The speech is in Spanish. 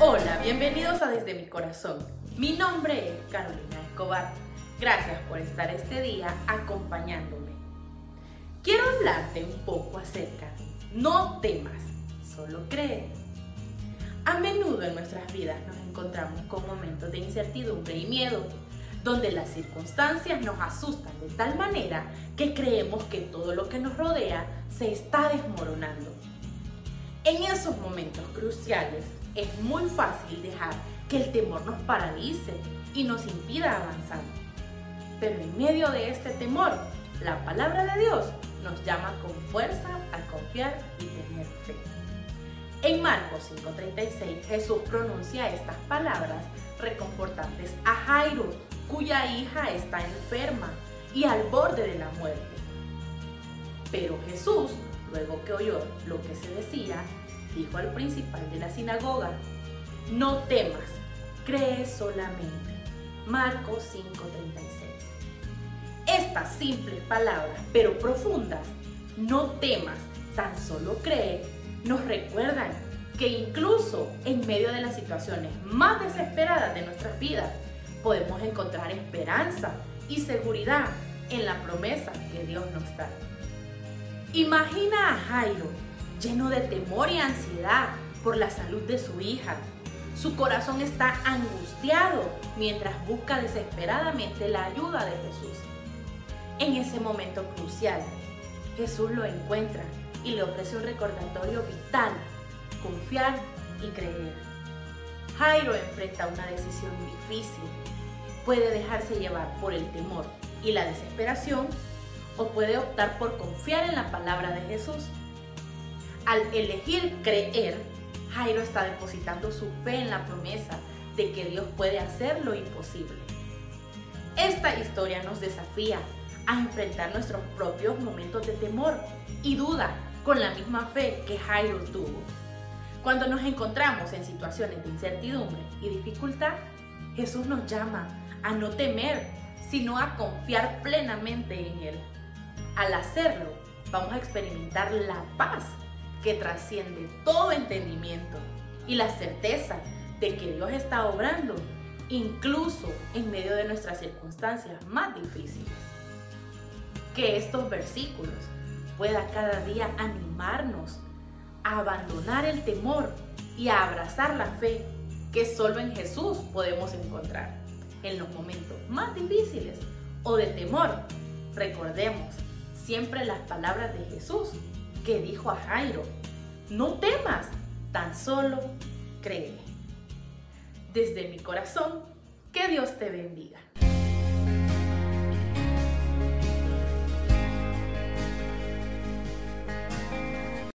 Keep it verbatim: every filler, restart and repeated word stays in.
Hola, bienvenidos a Desde mi Corazón. Mi nombre es Carolina Escobar. Gracias por estar este día acompañándome. Quiero hablarte un poco acerca de no temas, solo cree. A menudo en nuestras vidas nos encontramos con momentos de incertidumbre y miedo, donde las circunstancias nos asustan de tal manera que creemos que todo lo que nos rodea se está desmoronando. En esos momentos cruciales es muy fácil dejar que el temor nos paralice y nos impida avanzar. Pero en medio de este temor, la palabra de Dios nos llama con fuerza a confiar y tener fe. En Marcos cinco treinta y seis, Jesús pronuncia estas palabras reconfortantes a Jairo, cuya hija está enferma y al borde de la muerte. Pero Jesús, luego que oyó lo que se decía, dijo al principal de la sinagoga: no temas, cree solamente. Marcos cinco treinta y seis. Estas simples palabras, pero profundas, no temas, tan solo cree, nos recuerdan que incluso en medio de las situaciones más desesperadas de nuestras vidas, podemos encontrar esperanza y seguridad en la promesa que Dios nos da. Imagina a Jairo lleno de temor y ansiedad por la salud de su hija. Su corazón está angustiado mientras busca desesperadamente la ayuda de Jesús. En ese momento crucial, Jesús lo encuentra y le ofrece un recordatorio vital: confiar y creer. Jairo enfrenta una decisión difícil. Puede dejarse llevar por el temor y la desesperación, o puede optar por confiar en la palabra de Jesús. Al elegir creer, Jairo está depositando su fe en la promesa de que Dios puede hacer lo imposible. Esta historia nos desafía a enfrentar nuestros propios momentos de temor y duda con la misma fe que Jairo tuvo. Cuando nos encontramos en situaciones de incertidumbre y dificultad, Jesús nos llama a no temer, sino a confiar plenamente en Él. Al hacerlo, vamos a experimentar la paz que trasciende todo entendimiento y la certeza de que Dios está obrando incluso en medio de nuestras circunstancias más difíciles. Que estos versículos puedan cada día animarnos a abandonar el temor y a abrazar la fe que solo en Jesús podemos encontrar. En los momentos más difíciles o de temor, recordemos siempre las palabras de Jesús que dijo a Jairo: no temas, tan solo cree. Desde mi corazón, que Dios te bendiga.